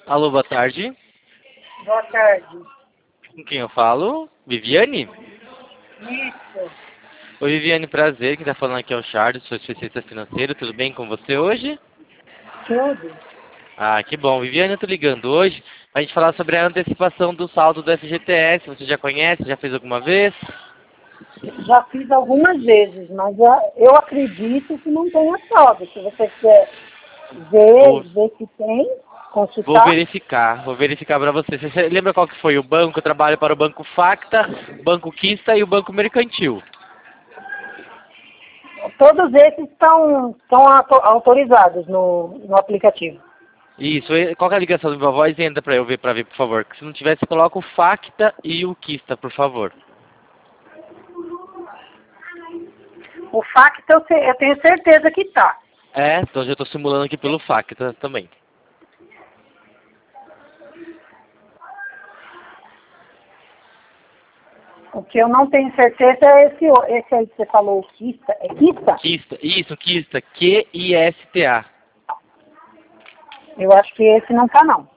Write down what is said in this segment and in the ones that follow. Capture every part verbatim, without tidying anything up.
Alô, boa tarde. Boa tarde. Com quem eu falo? Viviane? Isso. Oi, Viviane, prazer. Quem tá falando aqui é o Charles, sou especialista financeiro. Tudo bem com você hoje? Tudo. Ah, que bom. Viviane, eu tô ligando hoje pra gente falar sobre a antecipação do saldo do F G T S. Você já conhece? Já fez alguma vez? Já fiz algumas vezes, mas ah, eu acredito que não tenha saldo. Se você quer ver, Vou, ver se tem, vou consultar. verificar. Vou verificar pra você. Você lembra qual que foi o banco? Eu trabalho para o Banco Facta, Banco Quista e o Banco Mercantil. Todos esses estão, estão auto- autorizados no, no aplicativo. Isso, e qual que é a ligação do meu voz? Entra pra eu ver, pra ver, por favor. Se não tiver, você coloca o Facta e o Quista, por favor. O Facta eu, sei- eu tenho certeza que está. É, então já estou simulando aqui pelo Facta também. O que eu não tenho certeza é esse, o- esse aí que você falou, o Quista. É Quista? Quista, isso, Quista, Q I S T A. Eu acho que esse não está, não.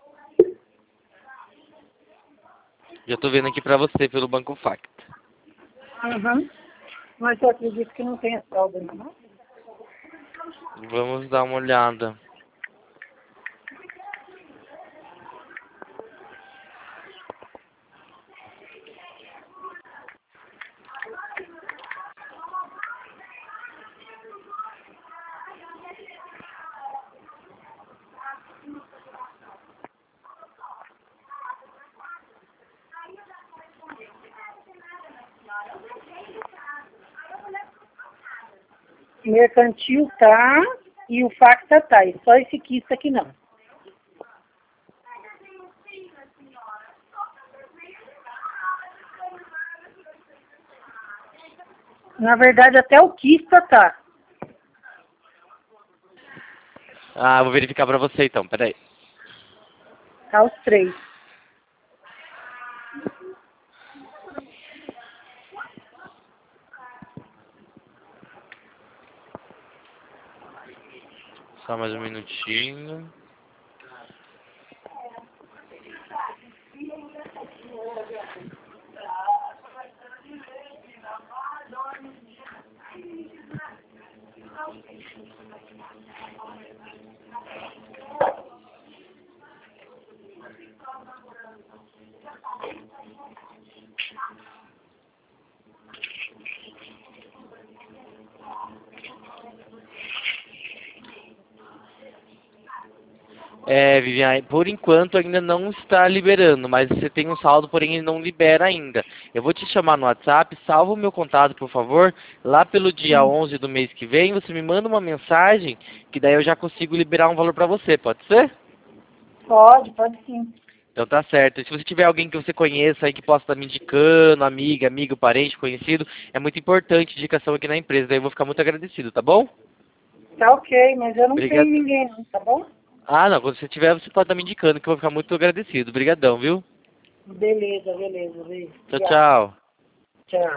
Já estou vendo aqui pra você pelo Banco Facta. Uhum. Mas eu acredito que não tenha saldo, não. Vamos dar uma olhada. Mercantil tá e o Facta tá. E só esse Quista aqui não. Na verdade, até o Quista tá. Ah, vou verificar pra você então, peraí. Tá os três. Só mais um minutinho. É, Viviane, por enquanto ainda não está liberando, mas você tem um saldo, porém ele não libera ainda. Eu vou te chamar no WhatsApp, salva o meu contato, por favor. Lá pelo dia Hum. onze do mês que vem, você me manda uma mensagem, que daí eu já consigo liberar um valor pra você, pode ser? Pode, pode sim. Então tá certo. E se você tiver alguém que você conheça aí que possa estar me indicando, amiga, amigo, parente, conhecido, é muito importante a indicação aqui na empresa, daí eu vou ficar muito agradecido, tá bom? Tá ok, mas eu não tenho Obrigado. ninguém não, tá bom? Ah, não, quando você tiver, você pode estar me indicando, que eu vou ficar muito agradecido. Obrigadão, viu? Beleza, beleza, beleza. Tchau, Obrigado. tchau. Tchau.